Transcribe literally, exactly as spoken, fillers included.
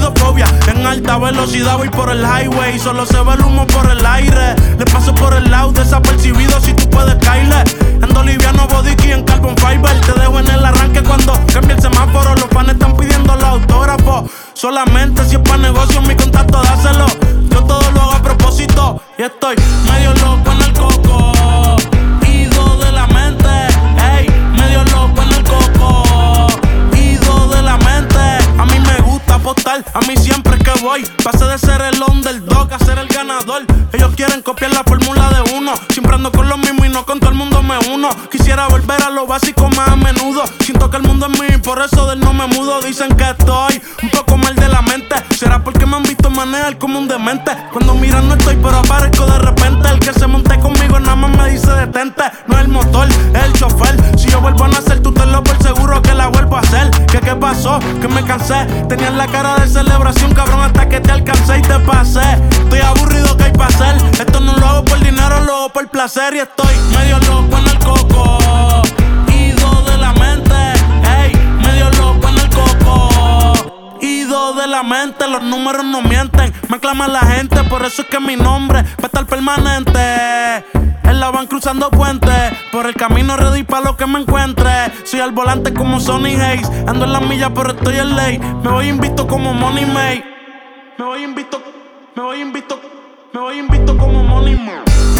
claustrofobia. En alta velocidad voy por el highway, solo se ve el humo por el aire. Le paso por el lado desapercibido si tú puedes caerle. Ando liviano, body en carbon fiber. Te dejo en el arranque cuando cambie el semáforo. Los fans están pidiendo los autógrafos. Solamente si es pa' negocio, mi contacto dáselo. Yo todo lo hago a propósito y estoy medio loco en el coco. Ido de la mente, ey, medio loco en el coco. Ido de la mente, a mí me gusta apostar, a mí siempre que voy. Pasé de ser el underdog a ser el ganador. Ellos quieren copiar la fórmula de uno. Siempre ando con lo mismo y no con todo el mundo me uno. Quisiera volver a lo básico más a menudo. Siento que el mundo es mío y por eso del no me mudo. Dicen que estoy un poco mal de la mente. ¿Será porque me han visto manejar como un demente? Cuando miran no estoy pero aparezco de repente. El que se monte conmigo nada más me dice detente. No es el motor, es el chofer. Si yo vuelvo a nacer tú tenlo por seguro que la vuelvo a hacer. ¿Qué qué pasó? Que me cansé. Tenías la cara de celebración cabrón hasta que te alcancé y te pasé. Estoy aburrido, ¿qué hay pa' hacer? Esto no lo hago por dinero, lo hago por placer. Y estoy medio loco en el coco. Ido de la mente, ey, medio loco en el coco. Ido de la mente, los números no mienten. Me aclama la gente, por eso es que mi nombre va a estar permanente. En la van cruzando puentes, por el camino ready pa' lo que me encuentre. Soy al volante como Sonny Hayes. Ando en la milla pero estoy en ley. Me voy invicto como Money May. Me voy invicto, me voy invicto, me voy invicto como Money May.